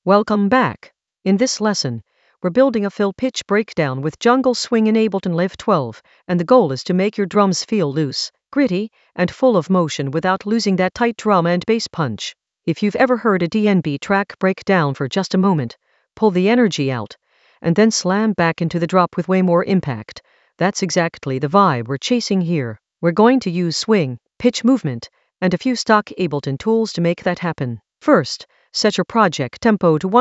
Welcome back. In this lesson, we're building a fill pitch breakdown with Jungle Swing in Ableton Live 12, and the goal is to make your drums feel loose, gritty, and full of motion without losing that tight drum and bass punch. If you've ever heard a DnB track break down for just a moment, pull the energy out, and then slam back into the drop with way more impact, that's exactly the vibe we're chasing here. We're going to use swing, pitch movement, and a few stock Ableton tools to make that happen. First, set your project tempo to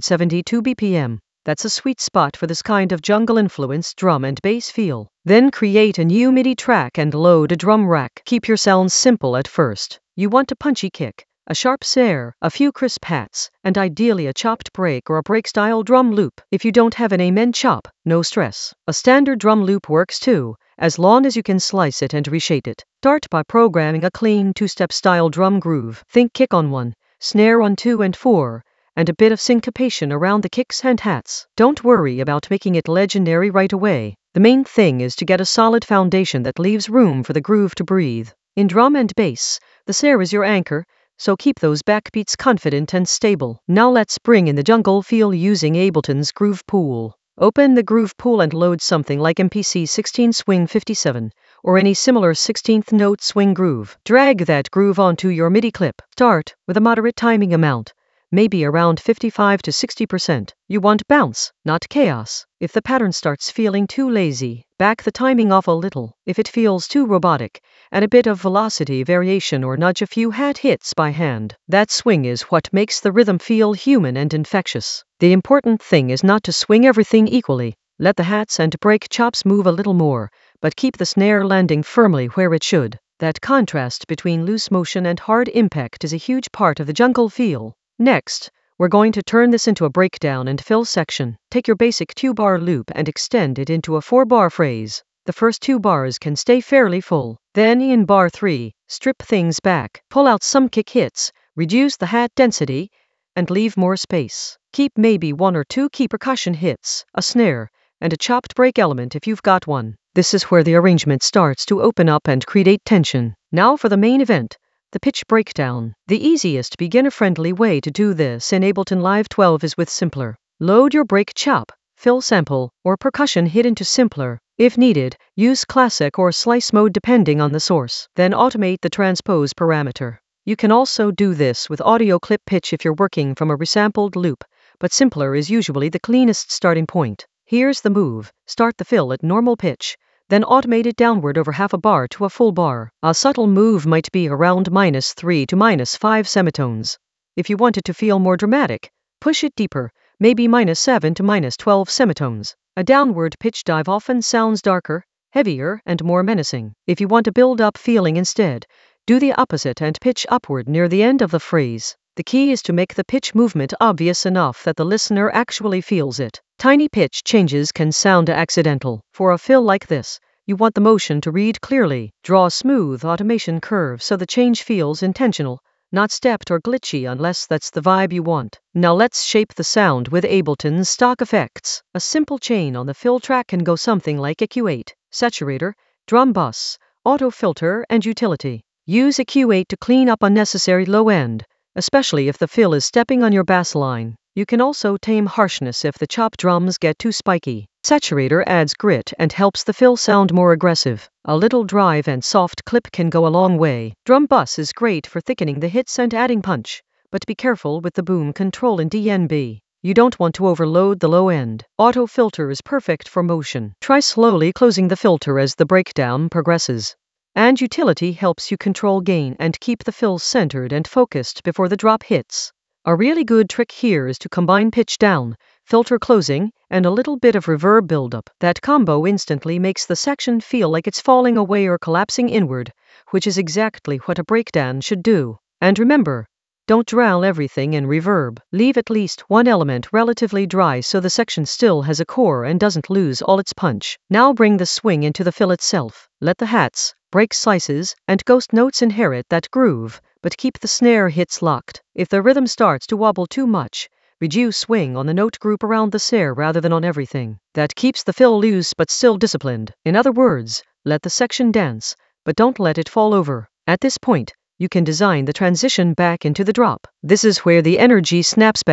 172 BPM. That's a sweet spot for this kind of jungle-influenced drum and bass feel. Then create a new MIDI track and load a drum rack. Keep your sounds simple at first. You want a punchy kick, a sharp snare, a few crisp hats, and ideally a chopped break or a break-style drum loop. If you don't have an amen chop, no stress. A standard drum loop works too, as long as you can slice it and reshape it. Start by programming a clean two-step style drum groove. Think kick on 1, snare on 2 and 4, and a bit of syncopation around the kicks and hats. Don't worry about making it legendary right away. The main thing is to get a solid foundation that leaves room for the groove to breathe. In drum and bass, the snare is your anchor, so keep those backbeats confident and stable. Now let's bring in the jungle feel using Ableton's Groove Pool. Open the Groove Pool and load something like MPC 16 Swing 57, or any similar 16th note swing groove. Drag that groove onto your MIDI clip. Start with a moderate timing amount, maybe around 55 to 60%. You want bounce, not chaos. If the pattern starts feeling too lazy, back the timing off a little. If it feels too robotic, add a bit of velocity variation or nudge a few hat hits by hand. That swing is what makes the rhythm feel human and infectious. The important thing is not to swing everything equally. Let the hats and break chops move a little more, but keep the snare landing firmly where it should. That contrast between loose motion and hard impact is a huge part of the jungle feel. Next, we're going to turn this into a breakdown and fill section. Take your basic 2-bar loop and extend it into a 4-bar phrase. The first 2 bars can stay fairly full. Then in bar 3, strip things back, pull out some kick hits, reduce the hat density, and leave more space. Keep maybe 1 or 2 key percussion hits, a snare, and a chopped break element if you've got one. This is where the arrangement starts to open up and create tension. Now for the main event, the pitch breakdown. The easiest beginner-friendly way to do this in Ableton Live 12 is with Simpler. Load your break chop, fill sample, or percussion hit into Simpler. If needed, use classic or slice mode depending on the source. Then automate the transpose parameter. You can also do this with audio clip pitch if you're working from a resampled loop, but Simpler is usually the cleanest starting point. Here's the move. Start the fill at normal pitch, then automate it downward over half a bar to a full bar. A subtle move might be around -3 to -5 semitones. If you want it to feel more dramatic, push it deeper, maybe -7 to -12 semitones. A downward pitch dive often sounds darker, heavier, and more menacing. If you want a build-up feeling instead, do the opposite and pitch upward near the end of the phrase. The key is to make the pitch movement obvious enough that the listener actually feels it. Tiny pitch changes can sound accidental. For a fill like this, you want the motion to read clearly. Draw a smooth automation curve so the change feels intentional, not stepped or glitchy unless that's the vibe you want. Now let's shape the sound with Ableton's stock effects. A simple chain on the fill track can go something like EQ8, saturator, drum bus, auto filter, and utility. Use EQ8 to clean up unnecessary low end, especially if the fill is stepping on your bass line. You can also tame harshness if the chop drums get too spiky. Saturator adds grit and helps the fill sound more aggressive. A little drive and soft clip can go a long way. Drum bus is great for thickening the hits and adding punch, but be careful with the boom control in DnB. You don't want to overload the low end. Auto filter is perfect for motion. Try slowly closing the filter as the breakdown progresses. And utility helps you control gain and keep the fill centered and focused before the drop hits. A really good trick here is to combine pitch down, filter closing, and a little bit of reverb buildup. That combo instantly makes the section feel like it's falling away or collapsing inward, which is exactly what a breakdown should do. And remember, don't drown everything in reverb. Leave at least one element relatively dry so the section still has a core and doesn't lose all its punch. Now bring the swing into the fill itself. Let the hats, break slices, and ghost notes inherit that groove, but keep the snare hits locked. If the rhythm starts to wobble too much, reduce swing on the note group around the snare rather than on everything. That keeps the fill loose but still disciplined. In other words, let the section dance, but don't let it fall over. At this point, you can design the transition back into the drop. This is where the energy snaps back.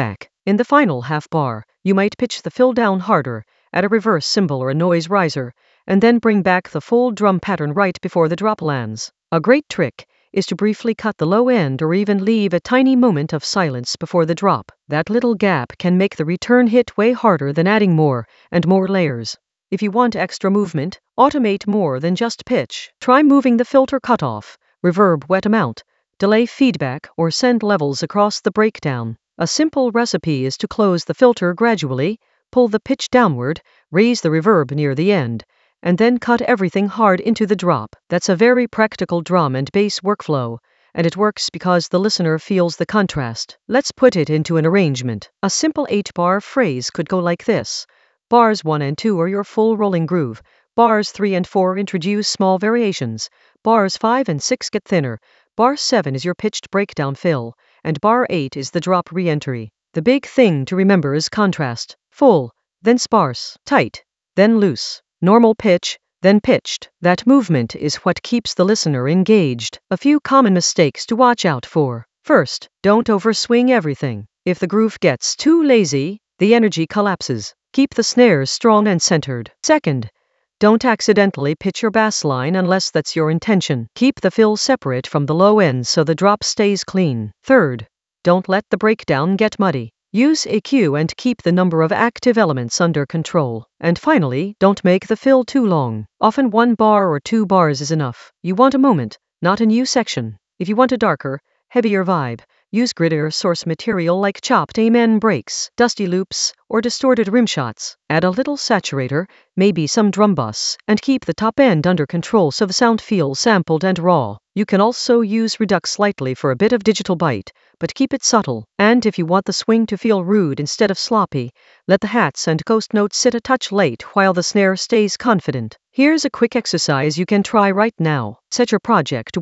In the final half bar, you might pitch the fill down harder, add a reverse cymbal or a noise riser, and then bring back the full drum pattern right before the drop lands. A great trick is to briefly cut the low end or even leave a tiny moment of silence before the drop. That little gap can make the return hit way harder than adding more and more layers. If you want extra movement, automate more than just pitch. Try moving the filter cutoff, reverb wet amount, delay feedback, or send levels across the breakdown. A simple recipe is to close the filter gradually, pull the pitch downward, raise the reverb near the end, and then cut everything hard into the drop. That's a very practical drum and bass workflow, and it works because the listener feels the contrast. Let's put it into an arrangement. A simple 8-bar phrase could go like this. Bars 1 and 2 are your full rolling groove. Bars 3 and 4 introduce small variations. Bars 5 and 6 get thinner. Bar 7 is your pitched breakdown fill, and bar 8 is the drop re-entry. The big thing to remember is contrast. Full, then sparse, tight, then loose, normal pitch, then pitched. That movement is what keeps the listener engaged. A few common mistakes to watch out for. First, don't overswing everything. If the groove gets too lazy, the energy collapses. Keep the snares strong and centered. Second, don't accidentally pitch your bass line unless that's your intention. Keep the fill separate from the low end so the drop stays clean. Third, don't let the breakdown get muddy. Use EQ and keep the number of active elements under control. And finally, don't make the fill too long. Often 1 bar or 2 bars is enough. You want a moment, not a new section. If you want a darker, heavier vibe, use grittier source material like chopped amen breaks, dusty loops, or distorted rim shots. Add a little saturator, maybe some drum bus, and keep the top end under control so the sound feels sampled and raw. You can also use Redux slightly for a bit of digital bite, but keep it subtle. And if you want the swing to feel rude instead of sloppy, let the hats and ghost notes sit a touch late while the snare stays confident. Here's a quick exercise you can try right now. Set your project to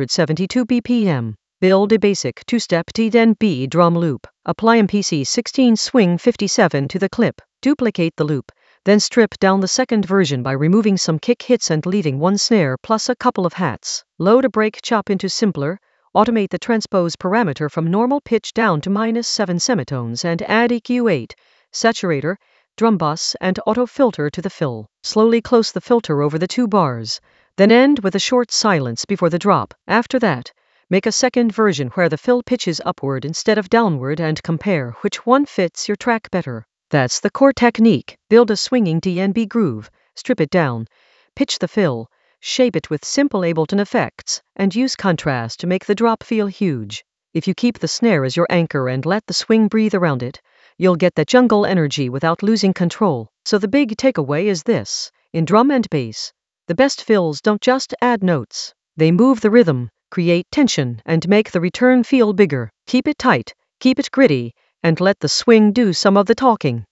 172 BPM. Build a basic 2-step T10B drum loop. Apply MPC 16 swing 57 to the clip. Duplicate the loop, then strip down the second version by removing some kick hits and leaving 1 snare plus a couple of hats. Load a break chop into Simpler, automate the transpose parameter from normal pitch down to -7 semitones and add EQ8, saturator, drum bus, and auto filter to the fill. Slowly close the filter over the 2 bars, then end with a short silence before the drop. After that, make a second version where the fill pitches upward instead of downward and compare which one fits your track better. That's the core technique. Build a swinging DNB groove, strip it down, pitch the fill, shape it with simple Ableton effects, and use contrast to make the drop feel huge. If you keep the snare as your anchor and let the swing breathe around it, you'll get that jungle energy without losing control. So the big takeaway is this. In drum and bass, the best fills don't just add notes. They move the rhythm, create tension, and make the return feel bigger. Keep it tight, keep it gritty, and let the swing do some of the talking.